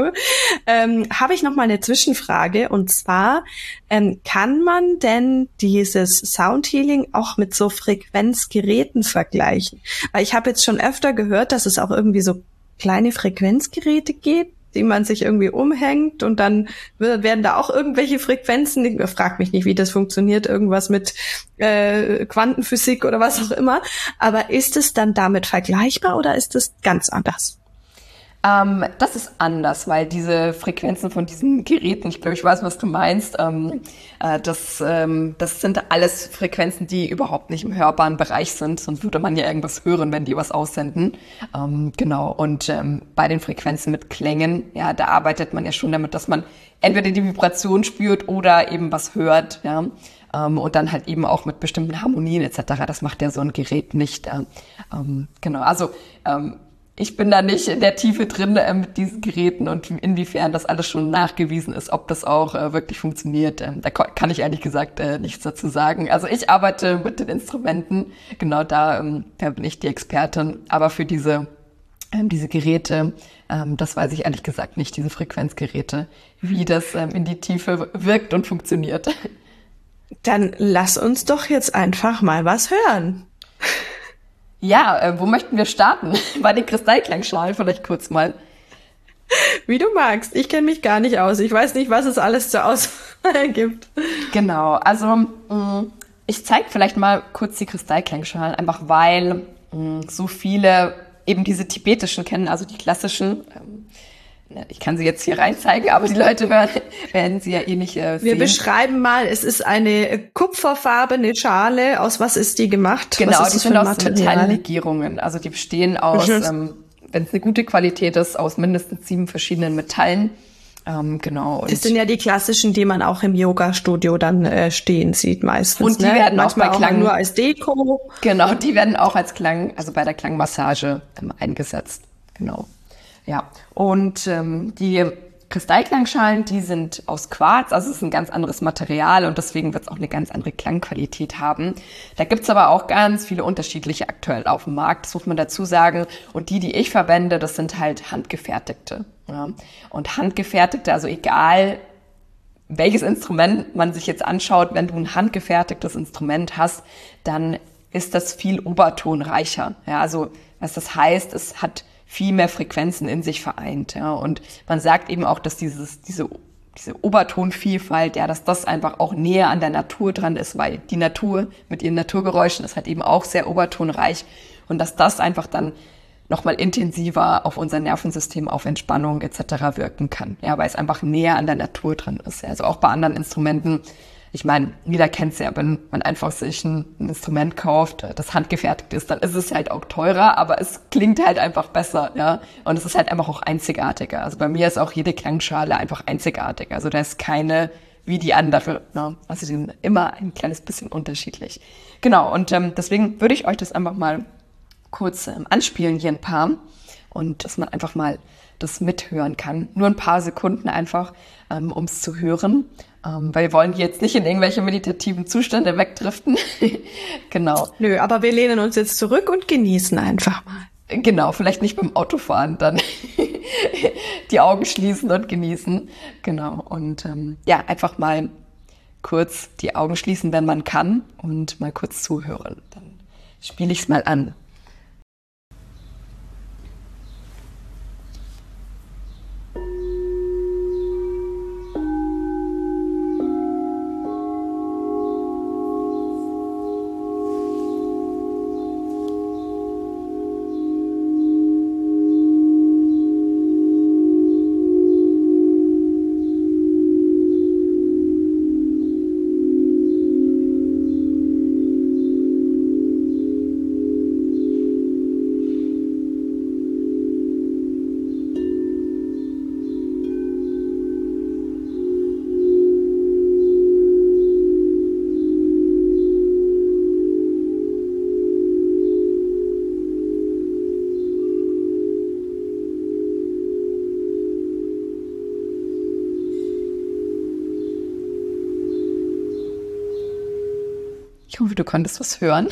ähm, habe ich noch mal eine Zwischenfrage. Und zwar, ähm, kann man denn dieses Soundhealing auch mit so Frequenzgeräten vergleichen? Weil ich habe jetzt schon öfter gehört, dass es auch irgendwie so kleine Frequenzgeräte geht, die man sich irgendwie umhängt und dann werden da auch irgendwelche Frequenzen, ich frag mich nicht, wie das funktioniert, irgendwas mit äh, Quantenphysik oder was auch immer, aber ist es dann damit vergleichbar oder ist es ganz anders? Ähm, das ist anders, weil diese Frequenzen von diesen Geräten, ich glaube, ich weiß, was du meinst, ähm, äh, das, ähm, das sind alles Frequenzen, die überhaupt nicht im hörbaren Bereich sind, sonst würde man ja irgendwas hören, wenn die was aussenden. Ähm, genau, und ähm, bei den Frequenzen mit Klängen, ja, da arbeitet man ja schon damit, dass man entweder die Vibration spürt oder eben was hört, ja. ähm, und dann halt eben auch mit bestimmten Harmonien et cetera. Das macht ja so ein Gerät nicht. Äh, ähm, genau, also ähm, ich bin da nicht in der Tiefe drin äh, mit diesen Geräten und inwiefern das alles schon nachgewiesen ist, ob das auch äh, wirklich funktioniert. Ähm, da kann ich ehrlich gesagt äh, nichts dazu sagen. Also ich arbeite mit den Instrumenten, genau da, ähm, da bin ich die Expertin. Aber für diese, ähm, diese Geräte, ähm, das weiß ich ehrlich gesagt nicht, diese Frequenzgeräte, wie das ähm, in die Tiefe wirkt und funktioniert. Dann lass uns doch jetzt einfach mal was hören. Ja, äh, wo möchten wir starten? Bei den Kristallklangschalen vielleicht kurz mal. Wie du magst. Ich kenne mich gar nicht aus. Ich weiß nicht, was es alles zur Auswahl gibt. Genau, also mh, ich zeige vielleicht mal kurz die Kristallklangschalen, einfach weil mh, so viele eben diese tibetischen kennen, also die klassischen. Ähm, ich kann sie jetzt hier rein zeigen, aber die Leute hören, werden sie ja eh nicht äh, sehen. Wir beschreiben mal, es ist eine kupferfarbene Schale. Aus was ist die gemacht? Genau, was ist die sind aus Metalllegierungen. Also die bestehen aus, ähm, wenn es eine gute Qualität ist, aus mindestens sieben verschiedenen Metallen. Ähm, genau. Und das sind ja die klassischen, die man auch im Yoga-Studio dann äh, stehen sieht meistens. Und die ne? werden manchmal auch bei Klang auch nur als Deko. Genau, die werden auch als Klang, also bei der Klangmassage ähm, eingesetzt. Genau. Ja, und ähm, die Kristallklangschalen, die sind aus Quarz, also es ist ein ganz anderes Material und deswegen wird es auch eine ganz andere Klangqualität haben. Da gibt's aber auch ganz viele unterschiedliche aktuell auf dem Markt, das muss man dazu sagen. Und die, die ich verwende, das sind halt handgefertigte. Ja. Und handgefertigte, also egal welches Instrument man sich jetzt anschaut, wenn du ein handgefertigtes Instrument hast, dann ist das viel obertonreicher. Ja, also was das heißt, es hat viel mehr Frequenzen in sich vereint, ja, und man sagt eben auch, dass dieses, diese, diese Obertonvielfalt, ja, dass das einfach auch näher an der Natur dran ist, weil die Natur mit ihren Naturgeräuschen ist halt eben auch sehr obertonreich und dass das einfach dann nochmal intensiver auf unser Nervensystem, auf Entspannung et cetera wirken kann, ja, weil es einfach näher an der Natur dran ist, ja. Also auch bei anderen Instrumenten. Ich meine, jeder kennt es ja, wenn man einfach sich ein, ein Instrument kauft, das handgefertigt ist, dann ist es halt auch teurer, aber es klingt halt einfach besser, ja. Und es ist halt einfach auch einzigartiger. Also bei mir ist auch jede Klangschale einfach einzigartig. Also da ist keine wie die andere, ne? Also die sind immer ein kleines bisschen unterschiedlich. Genau, und ähm, deswegen würde ich euch das einfach mal kurz ähm, anspielen, hier ein paar. Und dass man einfach mal das mithören kann. Nur ein paar Sekunden einfach, ähm, um es zu hören. Ähm, weil wir wollen jetzt nicht in irgendwelche meditativen Zustände wegdriften. Genau. Nö, aber wir lehnen uns jetzt zurück und genießen einfach mal. Genau, vielleicht nicht beim Autofahren, dann die Augen schließen und genießen. Genau, und ähm, ja, einfach mal kurz die Augen schließen, wenn man kann, und mal kurz zuhören. Dann spiele ich es mal an. Ich hoffe, du konntest was hören.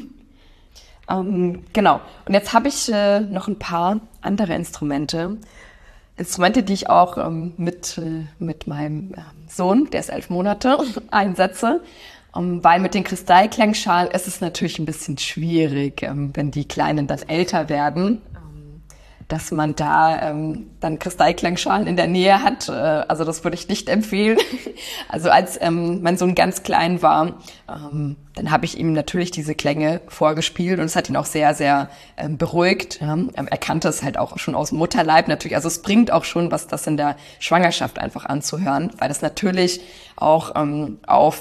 ähm, genau. Und jetzt habe ich äh, noch ein paar andere Instrumente. Instrumente, die ich auch ähm, mit, äh, mit meinem äh, Sohn, der ist elf Monate, einsetze. Um, weil mit den Kristallklangschalen ist es natürlich ein bisschen schwierig, ähm, wenn die Kleinen dann älter werden, ähm, dass man da ähm, dann Kristallklangschalen in der Nähe hat. Äh, also das würde ich nicht empfehlen. Also als ähm, mein Sohn ganz klein war, ähm, dann habe ich ihm natürlich diese Klänge vorgespielt und es hat ihn auch sehr, sehr ähm, beruhigt. Ja. Er kannte es halt auch schon aus dem Mutterleib natürlich. Also es bringt auch schon was, das in der Schwangerschaft einfach anzuhören, weil das natürlich auch ähm, auf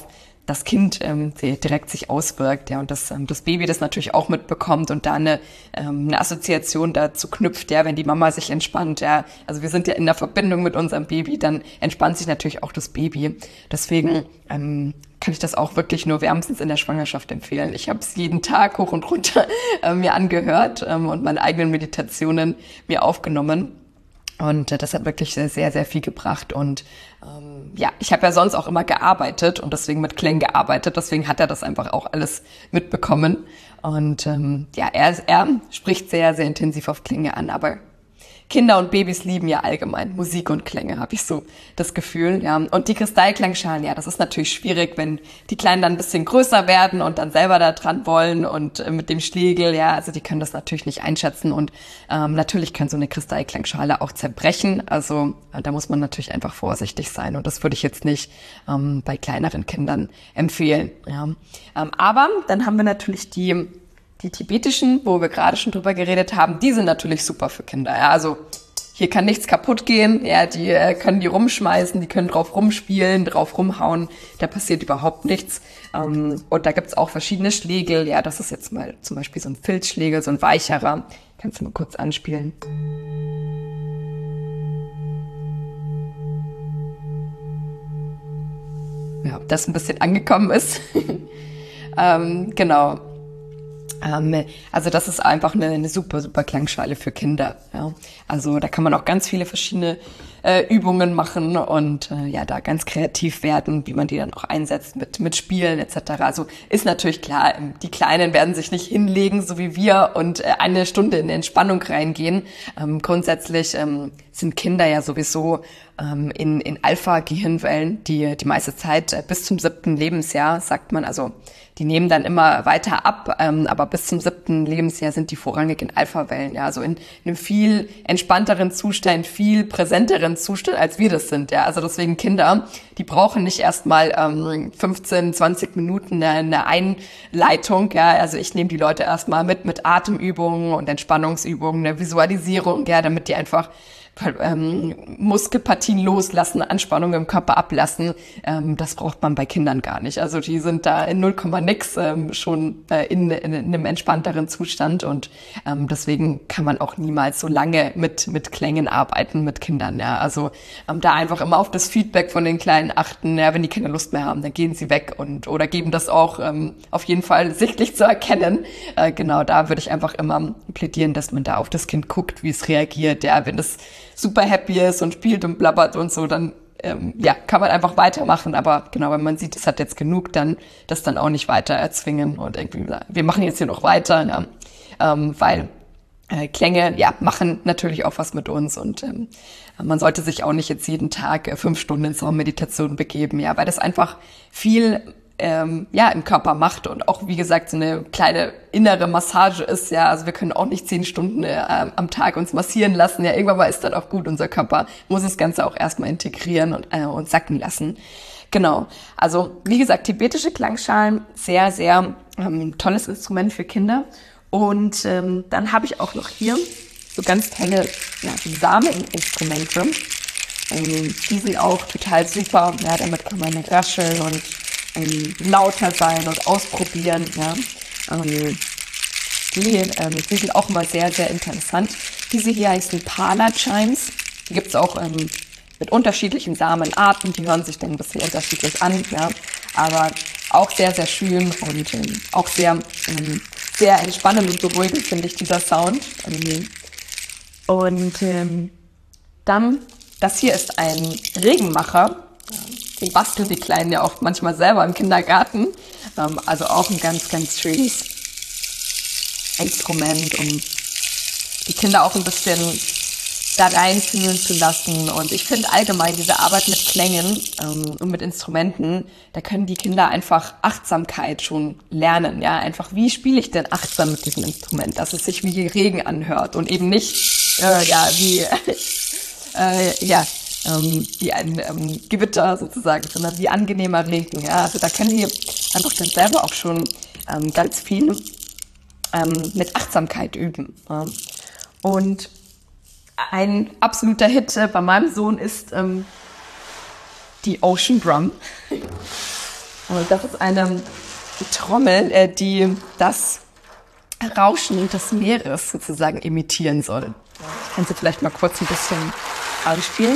das Kind ähm, direkt sich auswirkt, ja, und das, ähm, das Baby das natürlich auch mitbekommt und da eine, ähm, eine Assoziation dazu knüpft, ja, wenn die Mama sich entspannt, ja, also wir sind ja in der Verbindung mit unserem Baby, dann entspannt sich natürlich auch das Baby. Deswegen ähm, kann ich das auch wirklich nur wärmstens in der Schwangerschaft empfehlen. Ich habe es jeden Tag hoch und runter äh, mir angehört ähm, und meine eigenen Meditationen mir aufgenommen. Und äh, das hat wirklich sehr, sehr, sehr viel gebracht. Und ähm, ja, ich habe ja sonst auch immer gearbeitet und deswegen mit Klängen gearbeitet. Deswegen hat er das einfach auch alles mitbekommen. Und ähm, ja, er, er spricht sehr, sehr intensiv auf Klänge an. Aber Kinder und Babys lieben ja allgemein Musik und Klänge, habe ich so das Gefühl. Ja. Und die Kristallklangschalen, ja, das ist natürlich schwierig, wenn die Kleinen dann ein bisschen größer werden und dann selber da dran wollen und äh, mit dem Schlegel, ja, also die können das natürlich nicht einschätzen und ähm, natürlich kann so eine Kristallklangschale auch zerbrechen. Also äh, da muss man natürlich einfach vorsichtig sein und das würde ich jetzt nicht ähm, bei kleineren Kindern empfehlen. Ja. Ähm, aber dann haben wir natürlich die Die tibetischen, wo wir gerade schon drüber geredet haben, die sind natürlich super für Kinder. Ja, also hier kann nichts kaputt gehen. Ja, die äh, können die rumschmeißen, die können drauf rumspielen, drauf rumhauen. Da passiert überhaupt nichts. Ähm, und da gibt's auch verschiedene Schlägel. Ja, das ist jetzt mal zum Beispiel so ein Filzschlägel, so ein weicherer. Kannst du mal kurz anspielen. Ja, ob das ein bisschen angekommen ist. ähm, genau. Also das ist einfach eine, eine super, super Klangschale für Kinder. Ja. Also da kann man auch ganz viele verschiedene äh, Übungen machen und äh, ja, da ganz kreativ werden, wie man die dann auch einsetzt mit mit Spielen et cetera. Also ist natürlich klar, die Kleinen werden sich nicht hinlegen, so wie wir, und äh, eine Stunde in Entspannung reingehen. Ähm, grundsätzlich ähm, sind Kinder ja sowieso ähm, in in Alpha-Gehirnwellen, die die meiste Zeit äh, bis zum siebten Lebensjahr, sagt man, also die nehmen dann immer weiter ab, ähm, aber bis zum siebten Lebensjahr sind die vorrangig in Alpha-Wellen, ja, also in, in einem viel entspannteren Zustand, viel präsenteren Zustand, als wir das sind, ja, also deswegen Kinder, die brauchen nicht erstmal ähm, fünfzehn, zwanzig Minuten eine, eine Einleitung, ja, also ich nehme die Leute erstmal mit, mit Atemübungen und Entspannungsübungen, eine Visualisierung, ja, damit die einfach Ähm, Muskelpartien loslassen, Anspannung im Körper ablassen, ähm, das braucht man bei Kindern gar nicht. Also die sind da in null Komma nix ähm, schon äh, in, in, in einem entspannteren Zustand und ähm, deswegen kann man auch niemals so lange mit mit Klängen arbeiten mit Kindern. Ja, also ähm, da einfach immer auf das Feedback von den Kleinen achten. Ja, wenn die keine Lust mehr haben, dann gehen sie weg und oder geben das auch ähm, auf jeden Fall sichtlich zu erkennen. Äh, genau, da würde ich einfach immer plädieren, dass man da auf das Kind guckt, wie es reagiert. Ja, wenn es super happy ist und spielt und blabbert und so, dann ähm, ja, kann man einfach weitermachen. Aber genau, wenn man sieht, es hat jetzt genug, dann das dann auch nicht weiter erzwingen und irgendwie, wir machen jetzt hier noch weiter, ja, ähm, weil äh, Klänge, ja, machen natürlich auch was mit uns und ähm, man sollte sich auch nicht jetzt jeden Tag äh, fünf Stunden in Raummeditation begeben, ja, weil das einfach viel Ähm, ja, im Körper macht und auch, wie gesagt, so eine kleine innere Massage ist, ja, also wir können auch nicht zehn Stunden äh, am Tag uns massieren lassen, ja, irgendwann mal ist das auch gut, unser Körper muss das Ganze auch erstmal integrieren und, äh, und sacken lassen. Genau, also wie gesagt, tibetische Klangschalen, sehr, sehr ähm, tolles Instrument für Kinder und ähm, dann habe ich auch noch hier so ganz tolle ja, Sameninstrumente. Ähm, die sind auch total super, ja, damit kann man rascheln und ähm, lauter sein und ausprobieren, ja. Ähm, die, ähm, die sind auch immer sehr, sehr interessant. Diese hier heißen Pala Chimes. Die gibt's auch ähm, mit unterschiedlichen Samenarten, die hören sich dann ein bisschen unterschiedlich an, ja. Aber auch sehr, sehr schön und ähm, auch sehr, ähm, sehr entspannend und beruhigend, finde ich, dieser Sound. Ähm, und ähm, dann, das hier ist ein Regenmacher. Den basteln die Kleinen ja auch manchmal selber im Kindergarten. Ähm, also auch ein ganz, ganz schönes Instrument, um die Kinder auch ein bisschen da reinfühlen zu lassen. Und ich finde allgemein diese Arbeit mit Klängen ähm, und mit Instrumenten, da können die Kinder einfach Achtsamkeit schon lernen. Ja, einfach, wie spiele ich denn achtsam mit diesem Instrument, dass es sich wie Regen anhört und eben nicht, äh, ja, wie, äh, ja, ähm, wie ein ähm, Gewitter sozusagen, sondern wie angenehmer Regen. Ja, also da können die einfach dann selber auch schon ähm, ganz viel ähm, mit Achtsamkeit üben. Ja. Und ein absoluter Hit bei meinem Sohn ist ähm, die Ocean Drum. Und das ist eine Trommel, äh, die das Rauschen des Meeres sozusagen imitieren soll. Ich kann sie vielleicht mal kurz ein bisschen anspielen.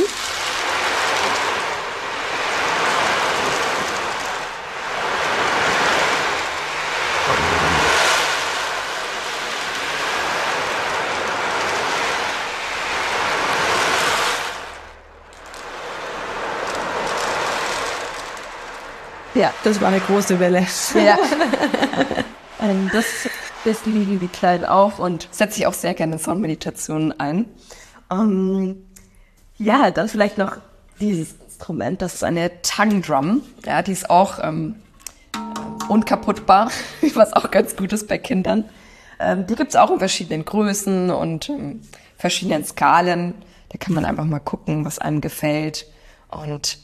Ja, das war eine große Welle. Ja. Das, das liegen die Kleinen auch und setze ich auch sehr gerne in Soundmeditationen ein. Um, ja, dann vielleicht noch dieses Instrument, das ist eine Tongue Drum. Ja, die ist auch ähm, unkaputtbar, was auch ganz gut ist bei Kindern. Ähm, die gibt's auch in verschiedenen Größen und ähm, verschiedenen Skalen. Da kann man einfach mal gucken, was einem gefällt. Und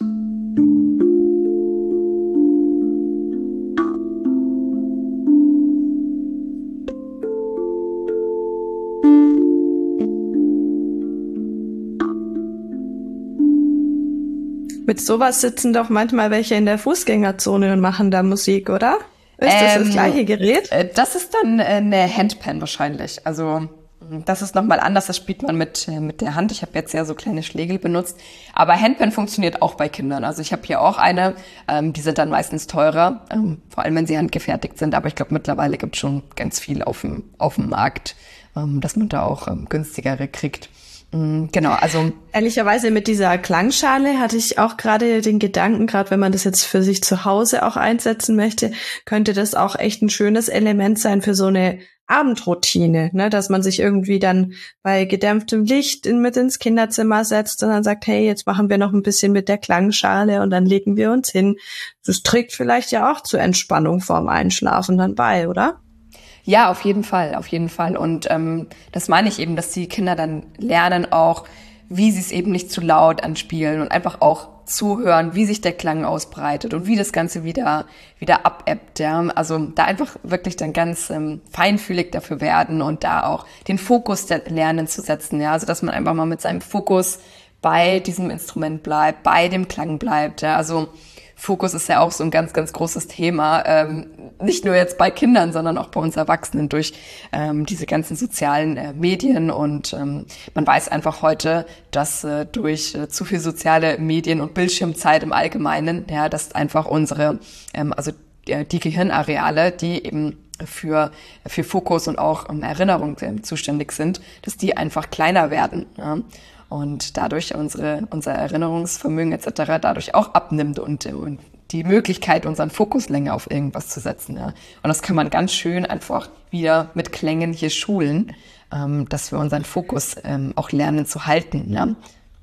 mit sowas sitzen doch manchmal welche in der Fußgängerzone und machen da Musik, oder? Ist das ähm, das gleiche Gerät? Das ist dann eine Handpan wahrscheinlich. Also das ist nochmal anders, das spielt man mit mit der Hand. Ich habe jetzt ja so kleine Schlägel benutzt. Aber Handpan funktioniert auch bei Kindern. Also ich habe hier auch eine, ähm, die sind dann meistens teurer, ähm, vor allem wenn sie handgefertigt sind. Aber ich glaube, mittlerweile gibt es schon ganz viel auf dem auf dem Markt, ähm, dass man da auch ähm, günstigere kriegt. Genau, also ehrlicherweise mit dieser Klangschale hatte ich auch gerade den Gedanken, gerade wenn man das jetzt für sich zu Hause auch einsetzen möchte, könnte das auch echt ein schönes Element sein für so eine Abendroutine, ne, dass man sich irgendwie dann bei gedämpftem Licht in, mit ins Kinderzimmer setzt und dann sagt, hey, jetzt machen wir noch ein bisschen mit der Klangschale und dann legen wir uns hin. Das trägt vielleicht ja auch zur Entspannung vorm Einschlafen dann bei, oder? Ja, auf jeden Fall, auf jeden Fall. Und ähm, das meine ich eben, dass die Kinder dann lernen auch, wie sie es eben nicht zu laut anspielen und einfach auch zuhören, wie sich der Klang ausbreitet und wie das Ganze wieder wieder abebbt. Ja? Also da einfach wirklich dann ganz ähm, feinfühlig dafür werden und da auch den Fokus der Lernen zu setzen. Ja, also dass man einfach mal mit seinem Fokus bei diesem Instrument bleibt, bei dem Klang bleibt. Ja, also Fokus ist ja auch so ein ganz, ganz großes Thema, ähm, nicht nur jetzt bei Kindern, sondern auch bei uns Erwachsenen durch ähm, diese ganzen sozialen äh, Medien. Und ähm, man weiß einfach heute, dass äh, durch äh, zu viel soziale Medien und Bildschirmzeit im Allgemeinen, ja, dass einfach unsere, ähm, also die, die Gehirnareale, die eben für für Fokus und auch ähm, Erinnerung äh, zuständig sind, dass die einfach kleiner werden. Ja. Und dadurch unsere, unser Erinnerungsvermögen et cetera dadurch auch abnimmt und, und die Möglichkeit, unseren Fokus länger auf irgendwas zu setzen. Ja. Und das kann man ganz schön einfach wieder mit Klängen hier schulen, ähm, dass wir unseren Fokus ähm, auch lernen zu halten. Ja.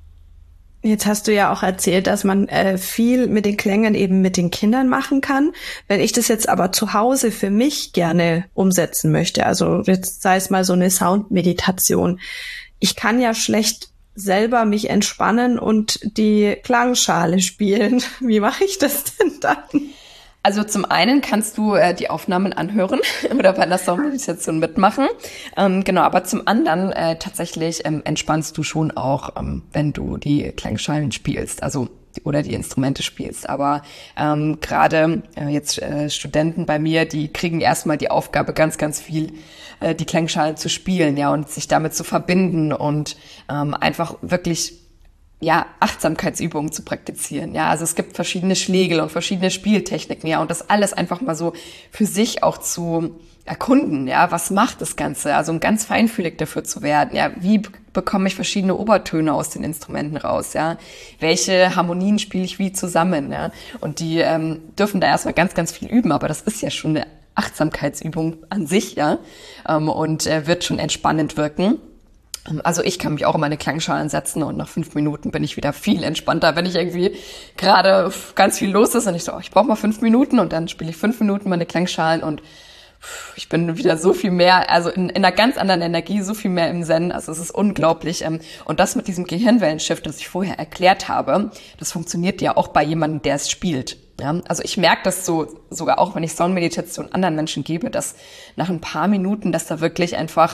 Jetzt hast du ja auch erzählt, dass man äh, viel mit den Klängen eben mit den Kindern machen kann. Wenn ich das jetzt aber zu Hause für mich gerne umsetzen möchte, also jetzt sei es mal so eine Soundmeditation, ich kann ja schlecht selber mich entspannen und die Klangschale spielen. Wie mache ich das denn dann? Also zum einen kannst du äh, die Aufnahmen anhören oder bei einer Soundmeditation mitmachen. Ähm, genau, aber zum anderen äh, tatsächlich ähm, entspannst du schon auch, ähm, wenn du die Klangschalen spielst, also oder die Instrumente spielst. Aber ähm, gerade äh, jetzt äh, Studenten bei mir, die kriegen erstmal die Aufgabe, ganz, ganz viel äh, die Klangschalen zu spielen, ja, und sich damit zu verbinden und ähm, einfach wirklich ja, Achtsamkeitsübungen zu praktizieren. Ja, also es gibt verschiedene Schlägel und verschiedene Spieltechniken, ja, und das alles einfach mal so für sich auch zu erkunden, ja, was macht das Ganze? Also um ganz feinfühlig dafür zu werden, ja, wie bekomme ich verschiedene Obertöne aus den Instrumenten raus, ja, welche Harmonien spiele ich wie zusammen, ja, und die ähm, dürfen da erstmal ganz, ganz viel üben, aber das ist ja schon eine Achtsamkeitsübung an sich, ja, ähm, und äh, wird schon entspannend wirken. Also ich kann mich auch in meine Klangschalen setzen und nach fünf Minuten bin ich wieder viel entspannter, wenn ich irgendwie gerade ganz viel los ist und ich so, oh, ich brauche mal fünf Minuten und dann spiele ich fünf Minuten meine Klangschalen und ich bin wieder so viel mehr, also in, in einer ganz anderen Energie, so viel mehr im Zen, also es ist unglaublich. Und das mit diesem Gehirnwellenshift, das ich vorher erklärt habe, das funktioniert ja auch bei jemandem, der es spielt. Ja, also ich merke das so, sogar auch, wenn ich Soundmeditation anderen Menschen gebe, dass nach ein paar Minuten, dass da wirklich einfach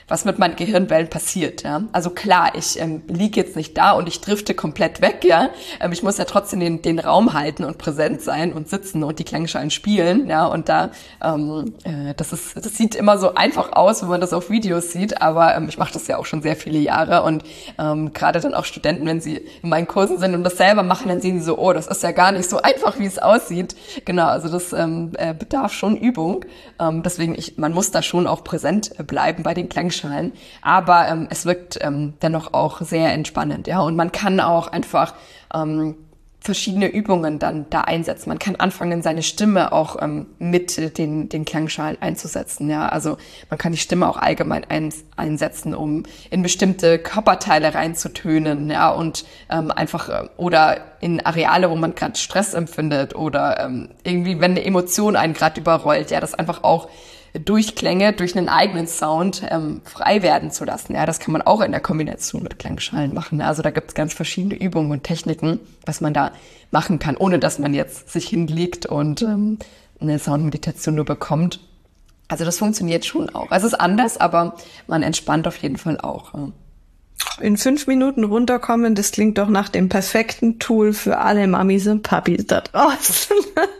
was mit meinen Gehirnwellen passiert. Ja? Also klar, ich ähm, liege jetzt nicht da und ich drifte komplett weg. Ja, ähm, ich muss ja trotzdem den, den Raum halten und präsent sein und sitzen und die Klangschalen spielen. Ja, und da ähm, äh, das ist, das sieht immer so einfach aus, wenn man das auf Videos sieht. Aber ähm, ich mache das ja auch schon sehr viele Jahre und ähm, gerade dann auch Studenten, wenn sie in meinen Kursen sind und das selber machen, dann sehen sie so, oh, das ist ja gar nicht so einfach, wie es aussieht. Genau, also das ähm, äh, bedarf schon Übung. Ähm, deswegen, ich, man muss da schon auch präsent bleiben bei den Klangschalen. Aber ähm, es wirkt ähm, dennoch auch sehr entspannend, ja. Und man kann auch einfach ähm, verschiedene Übungen dann da einsetzen. Man kann anfangen, seine Stimme auch ähm, mit den, den Klangschalen einzusetzen. Ja, also man kann die Stimme auch allgemein ein, einsetzen, um in bestimmte Körperteile reinzutönen. Ja, und ähm, einfach äh, oder in Areale, wo man gerade Stress empfindet oder ähm, irgendwie, wenn eine Emotion einen gerade überrollt. Ja, das einfach auch durch Klänge, durch einen eigenen Sound ähm, frei werden zu lassen. Ja, das kann man auch in der Kombination mit Klangschalen machen. Also da gibt es ganz verschiedene Übungen und Techniken, was man da machen kann, ohne dass man jetzt sich hinlegt und ähm, eine Soundmeditation nur bekommt. Also das funktioniert schon auch. Also es ist anders, aber man entspannt auf jeden Fall auch. Ja. In fünf Minuten runterkommen, das klingt doch nach dem perfekten Tool für alle Mamis und Papis da draußen.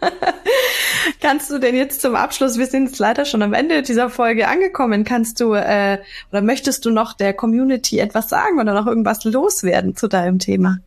Kannst du denn jetzt zum Abschluss, wir sind jetzt leider schon am Ende dieser Folge angekommen, kannst du äh, oder möchtest du noch der Community etwas sagen oder noch irgendwas loswerden zu deinem Thema?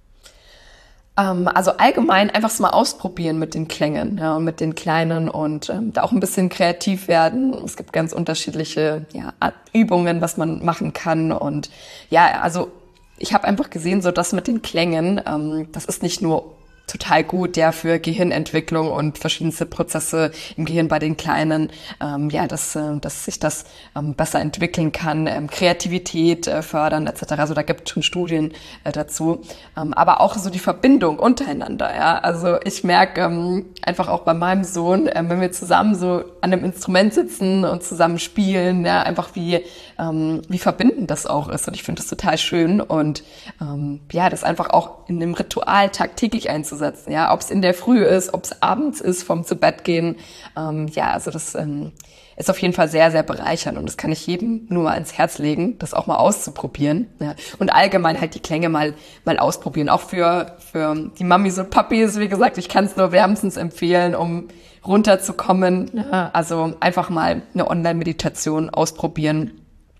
Also allgemein einfach es mal ausprobieren mit den Klängen, ja, und mit den Kleinen und ähm, da auch ein bisschen kreativ werden. Es gibt ganz unterschiedliche ja, Übungen, was man machen kann. Und ja, also ich habe einfach gesehen, so das mit den Klängen, ähm, das ist nicht nur total gut, ja, für Gehirnentwicklung und verschiedenste Prozesse im Gehirn bei den Kleinen, ähm, ja, dass, äh, dass sich das ähm, besser entwickeln kann, ähm, Kreativität äh, fördern et cetera. Also da gibt es schon Studien äh, dazu, ähm, aber auch so die Verbindung untereinander, ja. Also ich merke ähm, einfach auch bei meinem Sohn, äh, wenn wir zusammen so an einem Instrument sitzen und zusammen spielen, ja, einfach wie ähm, wie verbindend das auch ist und ich finde das total schön und ähm, ja, das einfach auch in einem Ritual tagtäglich einzusetzen. Ja, ob es in der Früh ist, ob es abends ist, vom zu Bett gehen. Ähm, ja, also das ähm, ist auf jeden Fall sehr, sehr bereichernd und das kann ich jedem nur mal ins Herz legen, das auch mal auszuprobieren. Ja. Und allgemein halt die Klänge mal mal ausprobieren. Auch für für die Mamis und Papis, wie gesagt, ich kann es nur wärmstens empfehlen, um runterzukommen. Ja. Also einfach mal eine Online-Meditation ausprobieren.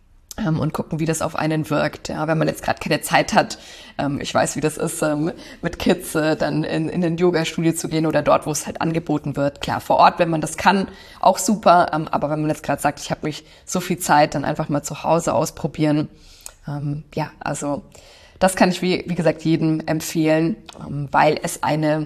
Und gucken, wie das auf einen wirkt. Ja, wenn man jetzt gerade keine Zeit hat, ähm, ich weiß, wie das ist, ähm, mit Kids äh, dann in, in ein Yoga-Studio zu gehen oder dort, wo es halt angeboten wird. Klar, vor Ort, wenn man das kann, auch super. Ähm, aber wenn man jetzt gerade sagt, ich habe nicht so viel Zeit, dann einfach mal zu Hause ausprobieren. Ähm, ja, also das kann ich, wie, wie gesagt, jedem empfehlen, ähm, weil es eine,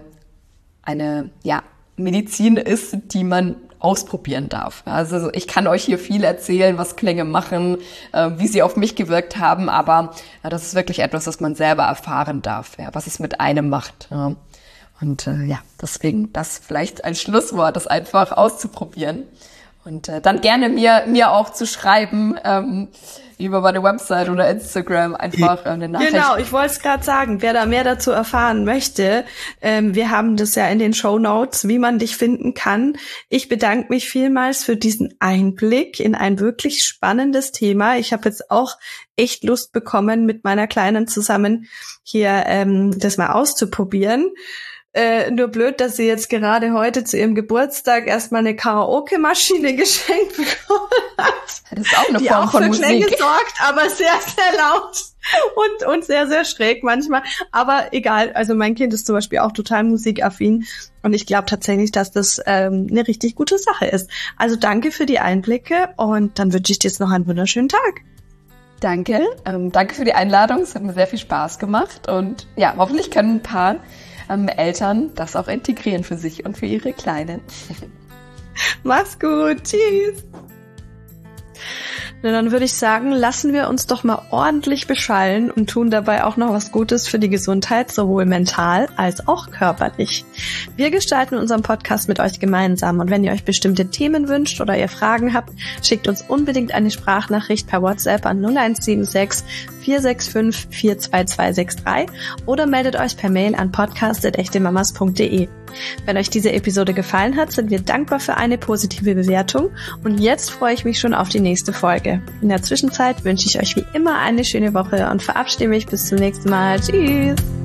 eine ja, Medizin ist, die man ausprobieren darf. Also ich kann euch hier viel erzählen, was Klänge machen, äh, wie sie auf mich gewirkt haben, aber ja, das ist wirklich etwas, was man selber erfahren darf, ja, was es mit einem macht. Ja. Und äh, ja, deswegen das vielleicht als Schlusswort, das einfach auszuprobieren. Und äh, dann gerne mir mir auch zu schreiben, ähm, über meine Website oder Instagram einfach äh, eine Nachricht. Genau, ich wollte es gerade sagen, wer da mehr dazu erfahren möchte, ähm, wir haben das ja in den Shownotes, wie man dich finden kann. Ich bedanke mich vielmals für diesen Einblick in ein wirklich spannendes Thema. Ich habe jetzt auch echt Lust bekommen, mit meiner Kleinen zusammen hier ähm, das mal auszuprobieren. Äh, nur blöd, dass sie jetzt gerade heute zu ihrem Geburtstag erstmal eine Karaoke-Maschine geschenkt bekommen hat. Das ist auch eine die Form auch von für Musik. Klänge sorgt, aber sehr, sehr laut und, und sehr, sehr schräg manchmal. Aber egal, also mein Kind ist zum Beispiel auch total musikaffin und ich glaube tatsächlich, dass das ähm, eine richtig gute Sache ist. Also danke für die Einblicke und dann wünsche ich dir jetzt noch einen wunderschönen Tag. Danke, ähm, danke für die Einladung. Es hat mir sehr viel Spaß gemacht und ja, hoffentlich können ein paar ähm, Eltern das auch integrieren für sich und für ihre Kleinen. Mach's gut, tschüss. Na, dann würde ich sagen, lassen wir uns doch mal ordentlich beschallen und tun dabei auch noch was Gutes für die Gesundheit, sowohl mental als auch körperlich. Wir gestalten unseren Podcast mit euch gemeinsam und wenn ihr euch bestimmte Themen wünscht oder ihr Fragen habt, schickt uns unbedingt eine Sprachnachricht per WhatsApp an null eins sieben sechs vier sechs fünf, vier zwei zwei sechs drei oder meldet euch per Mail an podcast at echte mamas punkt de. Wenn euch diese Episode gefallen hat, sind wir dankbar für eine positive Bewertung und jetzt freue ich mich schon auf die nächste Folge. In der Zwischenzeit wünsche ich euch wie immer eine schöne Woche und verabschiede mich bis zum nächsten Mal. Tschüss!